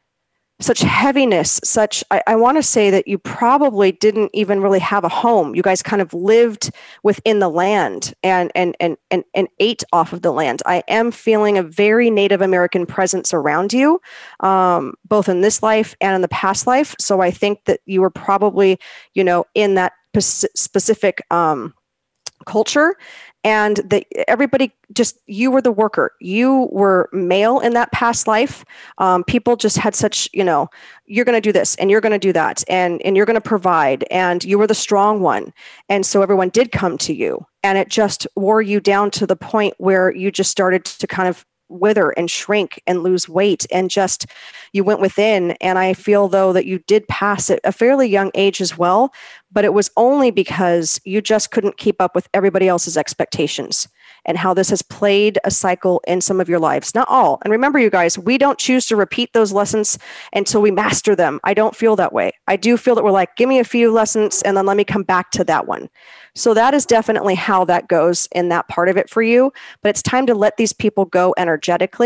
Speaker 1: such heaviness, such, I, I want to say that you probably didn't even really have a home. You guys kind of lived within the land and, and, and, and, and ate off of the land. I am feeling a very Native American presence around you, um, both in this life and in the past life. So I think that you were probably, you know, in that specific um, culture. And that everybody just, you were the worker. You were male in that past life. Um, people just had such, you know, you're going to do this and you're going to do that. And, and you're going to provide. And you were the strong one. And so everyone did come to you. And it just wore you down to the point where you just started to kind of wither and shrink and lose weight, and just you went within. And I feel though that you did pass at a fairly young age as well, but it was only because you just couldn't keep up with everybody else's expectations, and how this has played a cycle in some of your lives. Not all. And remember, you guys, we don't choose to repeat those lessons until we master them. I don't feel that way. I do feel that we're like, give me a few lessons and then let me come back to that one. So that is definitely how that goes in that part of it for you. But it's time to let these people go energetically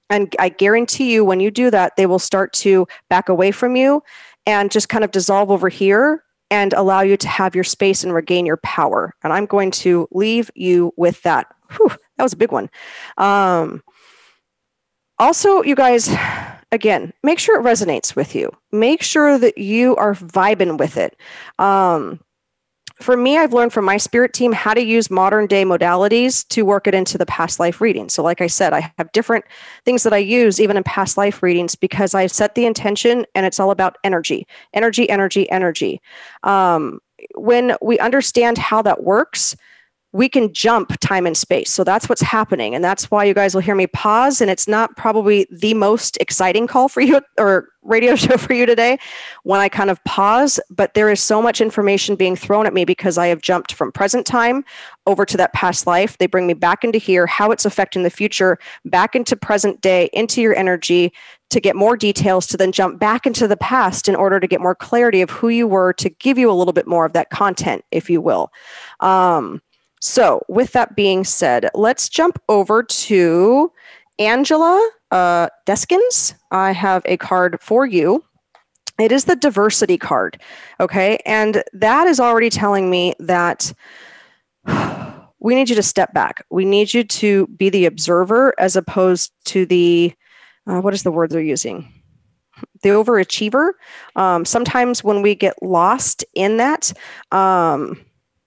Speaker 1: And I guarantee you, when you do that, they will start to back away from you and just kind of dissolve over here and allow you to have your space and regain your power. And I'm going to leave you with that. Whew, that was a big one. Um, also, you guys, again, make sure it resonates with you. Make sure that you are vibing with it. Um, For me, I've learned from my spirit team how to use modern day modalities to work it into the past life reading. So like I said, I have different things that I use even in past life readings because I've set the intention and it's all about energy, energy, energy, energy. Um, when we understand how that works, we can jump time and space. So that's what's happening. And that's why you guys will hear me pause. And it's not probably the most exciting call for you or radio show for you today when I kind of pause, but there is so much information being thrown at me because I have jumped from present time over to that past life. They bring me back into here, how it's affecting the future, back into present day, into your energy to get more details, to then jump back into the past in order to get more clarity of who you were, to give you a little bit more of that content, if you will. Um, So with that being said, let's jump over to Angela uh, Deskins. I have a card for you. It is the diversity card, okay? And that is already telling me that we need you to step back. We need you to be the observer as opposed to the, uh, what is the word they're using? The overachiever. Um, sometimes when we get lost in that, um,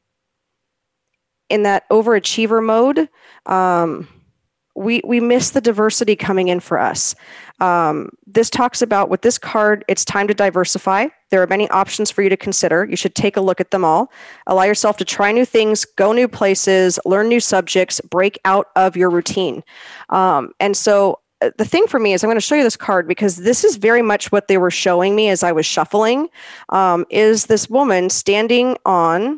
Speaker 1: in that overachiever mode, um, we we miss the diversity coming in for us. Um, this talks about, with this card, it's time to diversify. There are many options for you to consider. You should take a look at them all. Allow yourself to try new things, go new places, learn new subjects, break out of your routine. Um, and so the thing for me is, I'm going to show you this card because this is very much what they were showing me as I was shuffling, um, is this woman standing on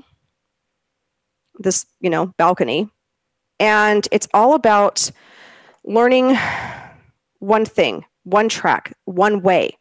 Speaker 1: this, you know, balcony. And it's all about learning one thing, one track, one way.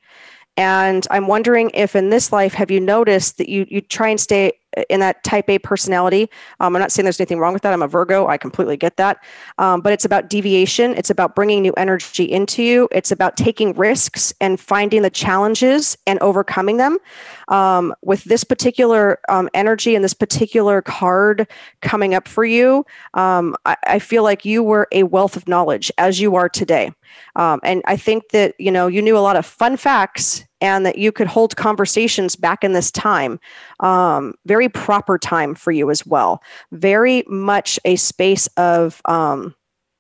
Speaker 1: And I'm wondering if in this life, have you noticed that you you try and stay in that type A personality? Um, I'm not saying there's anything wrong with that. I'm a Virgo. I completely get that. Um, but it's about deviation. It's about bringing new energy into you. It's about taking risks and finding the challenges and overcoming them. Um, with this particular um, energy and this particular card coming up for you, um, I, I feel like you were a wealth of knowledge as you are today. Um, and I think that, you know, you knew a lot of fun facts and that you could hold conversations back in this time. Um, very proper time for you as well. Very much a space of, um,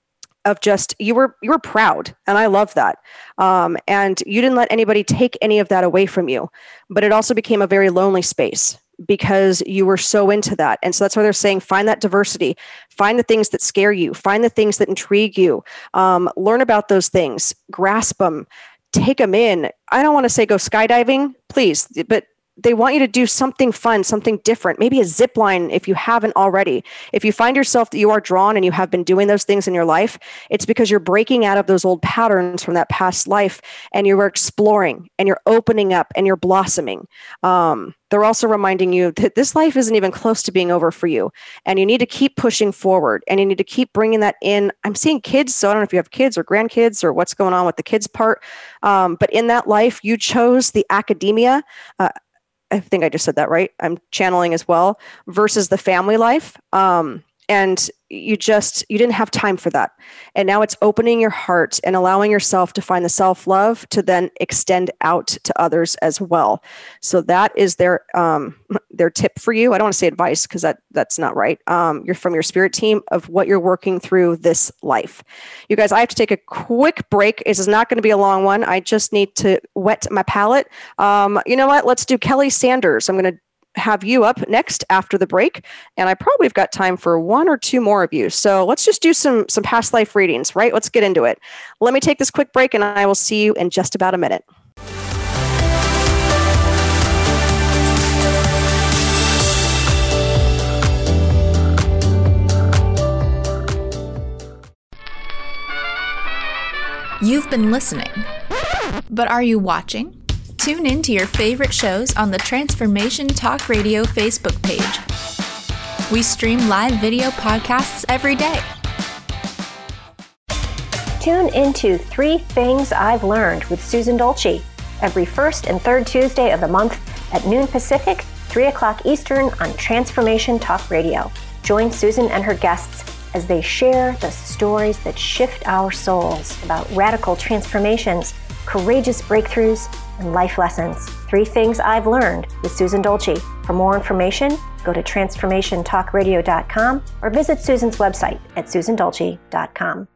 Speaker 1: of just, you were, you were proud. And I love that. Um, and you didn't let anybody take any of that away from you, but it also became a very lonely space because you were so into that. And so that's why they're saying, find that diversity, find the things that scare you, find the things that intrigue you, um, learn about those things, grasp them, take them in. I don't want to say go skydiving, please, but they want you to do something fun, something different, maybe a zip line if you haven't already. If you find yourself that you are drawn and you have been doing those things in your life, it's because you're breaking out of those old patterns from that past life and you are exploring and you're opening up and you're blossoming. Um, they're also reminding you that this life isn't even close to being over for you and you need to keep pushing forward and you need to keep bringing that in. I'm seeing kids, so I don't know if you have kids or grandkids or what's going on with the kids part, um, but in that life, you chose the academia, uh, I think I just said that right. I'm channeling as well, versus the family life. Um, and you just, you didn't have time for that. And now it's opening your heart and allowing yourself to find the self-love to then extend out to others as well. So that is their, um, their tip for you. I don't want to say advice because that that's not right. Um, you're from your spirit team of what you're working through this life. You guys, I have to take a quick break. This is not going to be a long one. I just need to wet my palate. Um, you know what? Let's do Kelly Sanders. I'm going to have you up next after the break. And I probably have got time for one or two more of you. So let's just do some, some past life readings, right? Let's get into it. Let me take this quick break and I will see you in just about a minute.
Speaker 6: You've been listening. But are you watching? Tune in to your favorite shows on the Transformation Talk Radio Facebook page. We stream live video podcasts every day.
Speaker 10: Tune into Three Things I've Learned with Susan Dolce every first and third Tuesday of the month at noon Pacific, three o'clock Eastern on Transformation Talk Radio. Join Susan and her guests as they share the stories that shift our souls about radical transformations, courageous breakthroughs, and life lessons. Three Things I've Learned with Susan Dolce. For more information, go to transformation talk radio dot com or visit Susan's website at susan dolce dot com.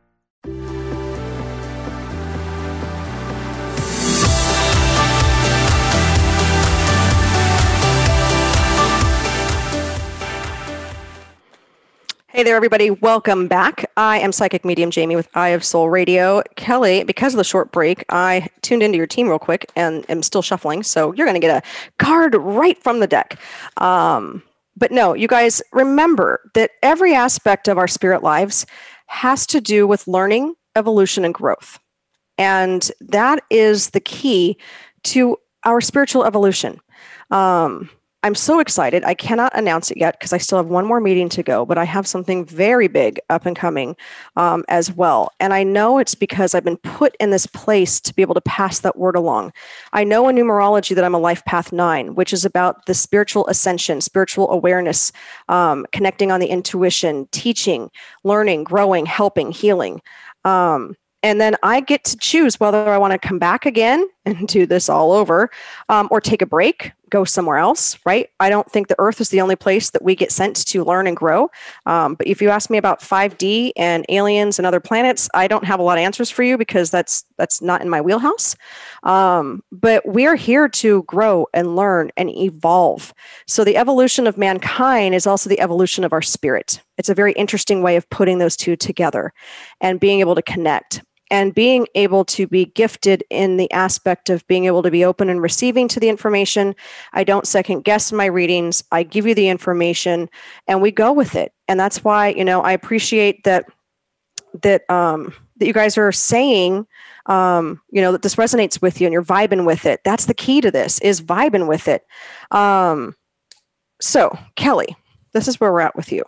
Speaker 1: Hey there, everybody. Welcome back. I am Psychic Medium Jamie with Eye of Soul Radio. Kelly, because of the short break, I tuned into your team real quick and am still shuffling. So you're going to get a card right from the deck. Um, but no, you guys remember that every aspect of our spirit lives has to do with learning, evolution, and growth. And that is the key to our spiritual evolution. Um, I'm so excited. I cannot announce it yet because I still have one more meeting to go, but I have something very big up and coming um, as well. And I know it's because I've been put in this place to be able to pass that word along. I know in numerology that I'm a life path nine, which is about the spiritual ascension, spiritual awareness, um, connecting on the intuition, teaching, learning, growing, helping, healing. Um, And then I get to choose whether I want to come back again and do this all over um, or take a break, go somewhere else, right? I don't think the Earth is the only place that we get sent to learn and grow. Um, but if you ask me about five D and aliens and other planets, I don't have a lot of answers for you because that's that's not in my wheelhouse. Um, but we're here to grow and learn and evolve. So the evolution of mankind is also the evolution of our spirit. It's a very interesting way of putting those two together and being able to connect. And being able to be gifted in the aspect of being able to be open and receiving to the information. I don't second guess my readings. I give you the information and we go with it. And that's why, you know, I appreciate that, that, um, that you guys are saying, um, you know, that this resonates with you and you're vibing with it. That's the key to this, is vibing with it. Um, so Kelly, this is where we're at with you.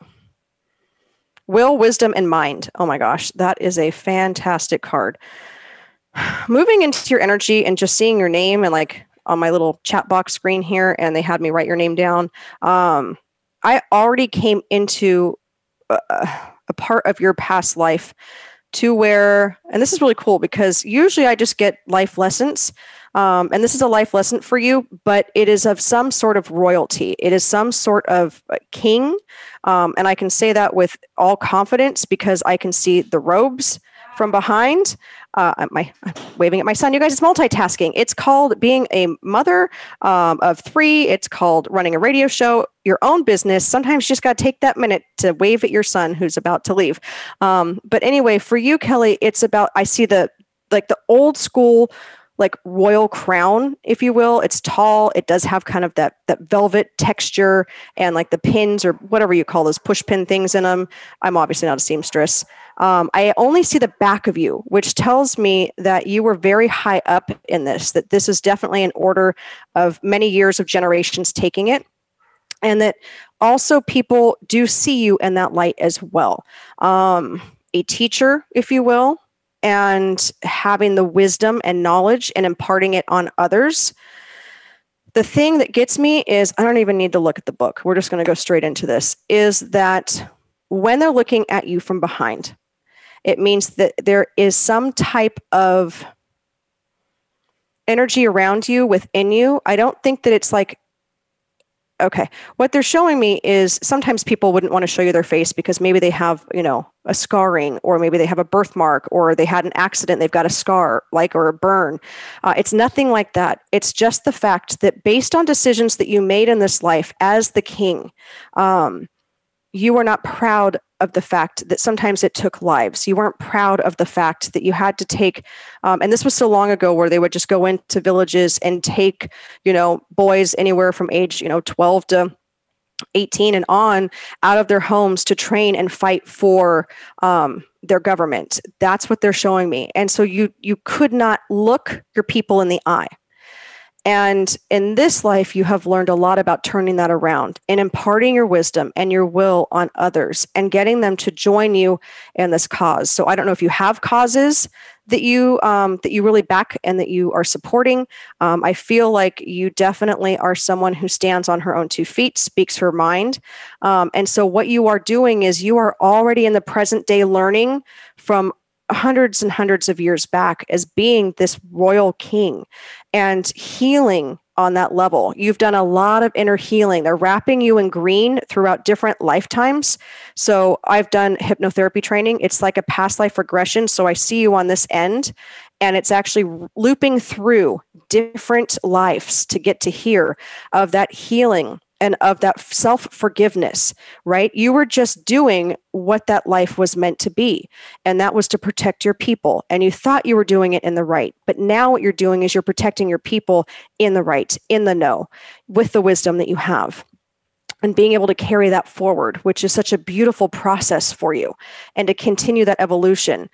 Speaker 1: Will, wisdom, and mind. Oh my gosh, that is a fantastic card. Moving into your energy and just seeing your name and like on my little chat box screen here, and they had me write your name down. Um, I already came into a, a part of your past life to where, and this is really cool because usually I just get life lessons. Um, and this is a life lesson for you, but it is of some sort of royalty. It is some sort of king. Um, and I can say that with all confidence because I can see the robes from behind. Uh, my, I'm waving at my son. You guys, it's multitasking. It's called being a mother um, of three. It's called running a radio show, your own business. Sometimes you just got to take that minute to wave at your son who's about to leave. Um, but anyway, for you, Kelly, it's about, I see the, like the old school, like royal crown, if you will. It's tall. It does have kind of that that velvet texture and like the pins or whatever you call those push pin things in them. I'm obviously not a seamstress. Um, I only see the back of you, which tells me that you were very high up in this, that this is definitely an order of many years of generations taking it. And that also people do see you in that light as well. Um, a teacher, if you will, and having the wisdom and knowledge and imparting it on others. The thing that gets me is, I don't even need to look at the book. We're just going to go straight into this, is that when they're looking at you from behind, it means that there is some type of energy around you, within you. I don't think that it's like, okay, what they're showing me is sometimes people wouldn't want to show you their face because maybe they have, you know, a scarring, or maybe they have a birthmark, or they had an accident, they've got a scar, like, or a burn. Uh, it's nothing like that. It's just the fact that based on decisions that you made in this life as the king, um, you are not proud of the fact that sometimes it took lives. You weren't proud of the fact that you had to take, um, and this was so long ago where they would just go into villages and take, you know, boys anywhere from age, you know, twelve to eighteen and on out of their homes to train and fight for um, their government. That's what they're showing me. And so you you could not look your people in the eye. And in this life, you have learned a lot about turning that around and imparting your wisdom and your will on others and getting them to join you in this cause. So I don't know if you have causes that you um, that you really back and that you are supporting. Um, I feel like you definitely are someone who stands on her own two feet, speaks her mind. Um, and so what you are doing is you are already in the present day learning from hundreds and hundreds of years back as being this royal king and healing on that level. You've done a lot of inner healing. They're wrapping you in green throughout different lifetimes. So I've done hypnotherapy training. It's like a past life regression. So I see you on this end, and it's actually looping through different lives to get to hear of that healing and of that self-forgiveness, right? You were just doing what that life was meant to be, and that was to protect your people. And you thought you were doing it in the right, but now what you're doing is you're protecting your people in the right, in the know, with the wisdom that you have, and being able to carry that forward, which is such a beautiful process for you, and to continue that evolution.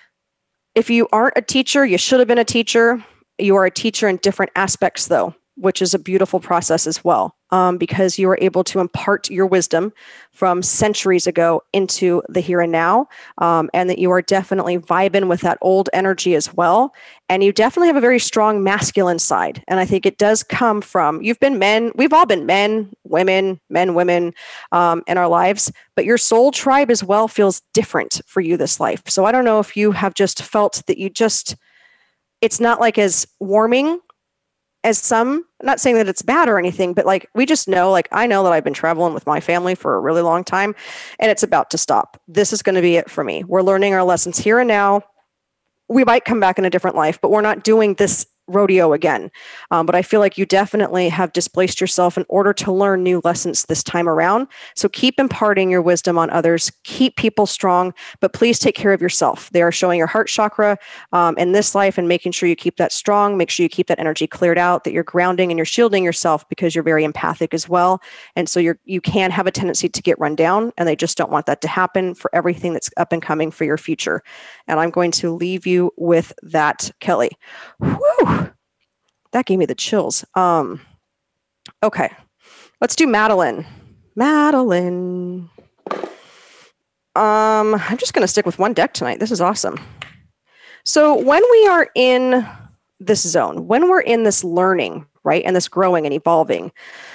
Speaker 1: If you aren't a teacher, you should have been a teacher. You are a teacher in different aspects, though, which is a beautiful process as well, um, because you are able to impart your wisdom from centuries ago into the here and now, um, and that you are definitely vibing with that old energy as well. And you definitely have a very strong masculine side. And I think it does come from, you've been men, we've all been men, women, men, women um, in our lives, but your soul tribe as well feels different for you this life. So I don't know if you have just felt that you just, it's not like as warming as some, I'm not saying that it's bad or anything, but like, we just know, like, I know that I've been traveling with my family for a really long time, and it's about to stop. This is going to be it for me. We're learning our lessons here and now. We might come back in a different life, but we're not doing this rodeo again. Um, but I feel like you definitely have displaced yourself in order to learn new lessons this time around. So keep imparting your wisdom on others, keep people strong, but please take care of yourself. They are showing your heart chakra um, in this life and making sure you keep that strong, make sure you keep that energy cleared out, that you're grounding and you're shielding yourself because you're very empathic as well. And so you're, you can have a tendency to get run down, and they just don't want that to happen for everything that's up and coming for your future. And I'm going to leave you with that, Kelly. Whew. That gave me the chills. Um, okay, let's do Madeline. Madeline. Um, I'm just going to stick with one deck tonight. This is awesome. So when we are in this zone, when we're in this learning, right, and this growing and evolving,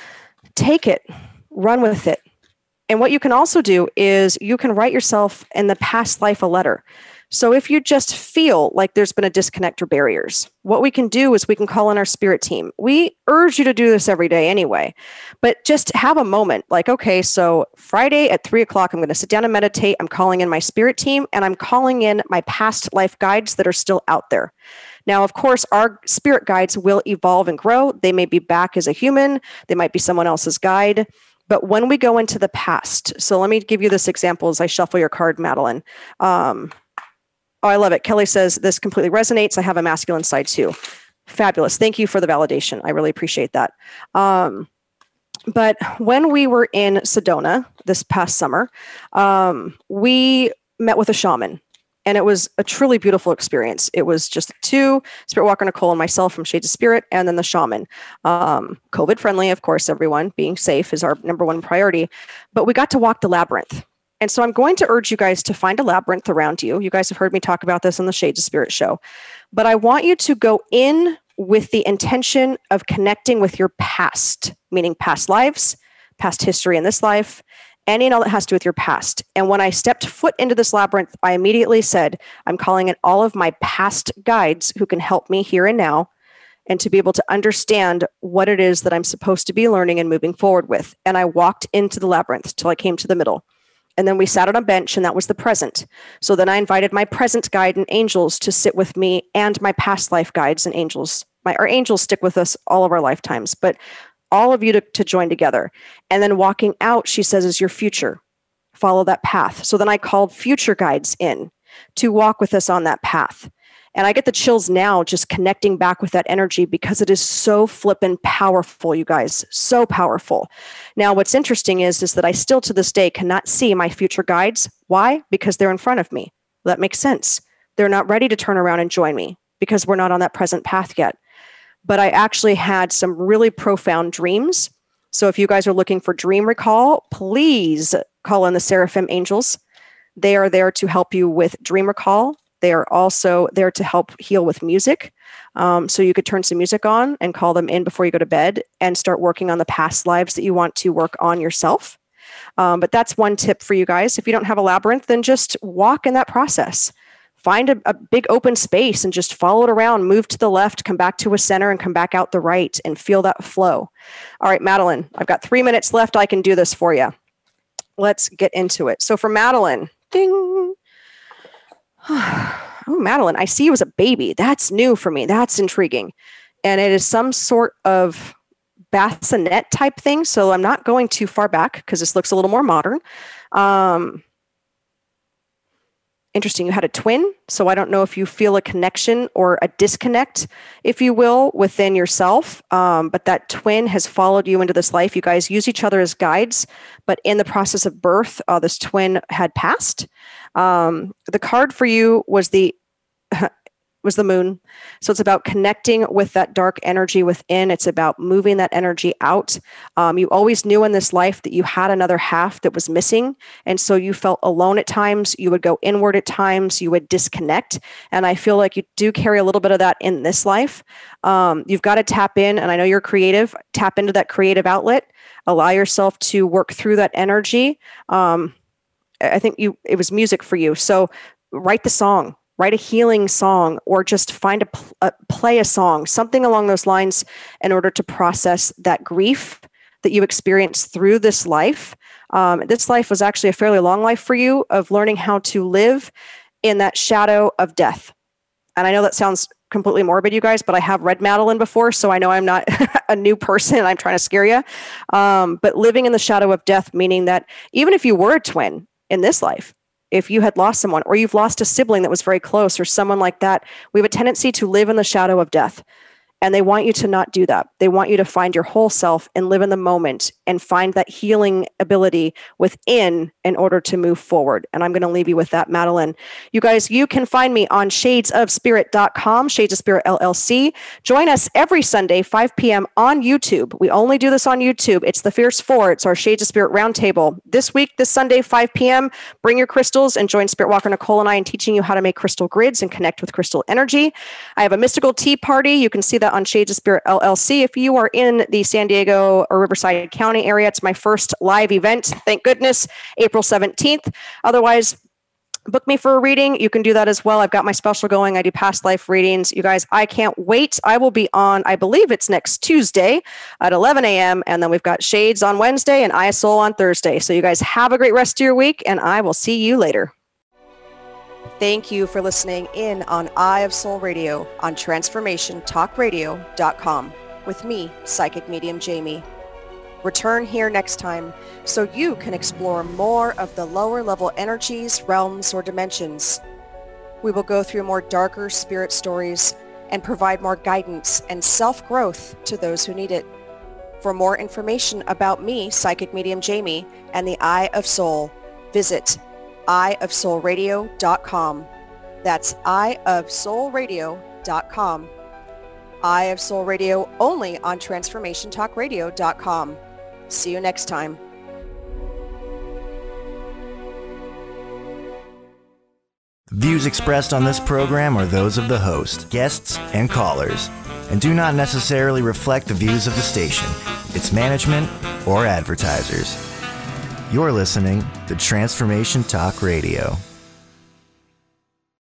Speaker 1: take it, run with it. And what you can also do is you can write yourself in the past life a letter. So if you just feel like there's been a disconnect or barriers, what we can do is we can call in our spirit team. We urge you to do this every day anyway, but just have a moment like, okay, so Friday at three o'clock, I'm going to sit down and meditate. I'm calling in my spirit team, and I'm calling in my past life guides that are still out there. Now, of course, our spirit guides will evolve and grow. They may be back as a human. They might be someone else's guide. But when we go into the past, so let me give you this example as I shuffle your card, Madeline. Um, Oh, I love it. Kelly says, this completely resonates. I have a masculine side too. Fabulous. Thank you for the validation. I really appreciate that. Um, but when we were in Sedona this past summer, um, we met with a shaman, and it was a truly beautiful experience. It was just two, Spirit Walker Nicole and myself from Shades of Spirit, and then the shaman. Um, COVID friendly, of course, everyone. Being safe is our number one priority. But we got to walk the labyrinth. And so I'm going to urge you guys to find a labyrinth around you. You guys have heard me talk about this on the Shades of Spirit show. But I want you to go in with the intention of connecting with your past, meaning past lives, past history in this life, any and all that has to do with your past. And when I stepped foot into this labyrinth, I immediately said, I'm calling in all of my past guides who can help me here and now, and to be able to understand what it is that I'm supposed to be learning and moving forward with. And I walked into the labyrinth till I came to the middle. And then we sat on a bench, and that was the present. So then I invited my present guide and angels to sit with me, and my past life guides and angels. My, our angels stick with us all of our lifetimes, but all of you to, to join together. And then walking out, she says, is your future. Follow that path. So then I called future guides in to walk with us on that path. And I get the chills now just connecting back with that energy, because it is so flippin' powerful, you guys, so powerful. Now, what's interesting is, is that I still to this day cannot see my future guides. Why? Because they're in front of me. That makes sense. They're not ready to turn around and join me because we're not on that present path yet. but I actually had some really profound dreams. So if you guys are looking for dream recall, please call in the Seraphim Angels. They are there to help you with dream recall. They are also there to help heal with music. Um, so you could turn some music on and call them in before you go to bed and start working on the past lives that you want to work on yourself. Um, but that's one tip for you guys. If you don't have a labyrinth, then just walk in that process. Find a, a big open space and just follow it around, move to the left, come back to a center and come back out the right and feel that flow. All right, Madeline, I've got three minutes left. I can do this for you. Let's get into it. So for Madeline, ding. Oh, Madeline, I see you as a baby. That's new for me. That's intriguing. And it is some sort of bassinet type thing. So I'm not going too far back because this looks a little more modern. Um, interesting. You had a twin. So I don't know if you feel a connection or a disconnect, if you will, within yourself. Um, but that twin has followed you into this life. You guys use each other as guides. But in the process of birth, uh, this twin had passed. Um, the card for you was the was the moon. So it's about connecting with that dark energy within. It's about moving that energy out. Um, you always knew in this life that you had another half that was missing. And so you felt alone at times. You would go inward at times. You would disconnect. And I feel like you do carry a little bit of that in this life. Um, you've got to tap in. And I know you're creative. Tap into that creative outlet. Allow yourself to work through that energy. Um, I think you it was music for you. So write the song. Write a healing song, or just find a, pl- a play a song, something along those lines, in order to process that grief that you experienced through this life. Um, this life was actually a fairly long life for you, of learning how to live in that shadow of death. And I know that sounds completely morbid, you guys, but I have read Madeline before, so I know I'm not a new person and I'm trying to scare you. Um, but living in the shadow of death, meaning that even if you were a twin in this life, if you had lost someone, or you've lost a sibling that was very close, or someone like that, we have a tendency to live in the shadow of death. And they want you to not do that. They want you to find your whole self and live in the moment and find that healing ability within in order to move forward. And I'm going to leave you with that, Madeline. You guys, you can find me on shades of spirit dot com, Shades of Spirit L L C. Join us every Sunday, five p.m. on YouTube. We only do this on YouTube. It's the Fierce Four. It's our Shades of Spirit Roundtable. This week, this Sunday, five p.m., bring your crystals and join Spirit Walker Nicole and I in teaching you how to make crystal grids and connect with crystal energy. I have a mystical tea party. You can see that on Shades of Spirit L L C. If you are in the San Diego or Riverside County area, it's my first live event. Thank goodness, April seventeenth. Otherwise, book me for a reading. You can do that as well. I've got my special going. I do past life readings. You guys, I can't wait. I will be on, I believe it's next Tuesday at eleven a.m. And then we've got Shades on Wednesday and I Soul on Thursday. So you guys have a great rest of your week, and I will see you later. Thank you for listening in on Eye of Soul Radio on transformation talk radio dot com with me, Psychic Medium Jamie. Return here next time so you can explore more of the lower level energies, realms, or dimensions. We will go through more darker spirit stories and provide more guidance and self-growth to those who need it. For more information about me, Psychic Medium Jamie, and the Eye of Soul, visit eye of soul radio dot com. That's eye of soul radio dot com. Eye of Soul Radio only on transformation talk radio dot com. See you next time.
Speaker 8: Views expressed on this program are those of the host, guests, and callers, and do not necessarily reflect the views of the station, its management, or advertisers. You're listening to Transformation Talk Radio.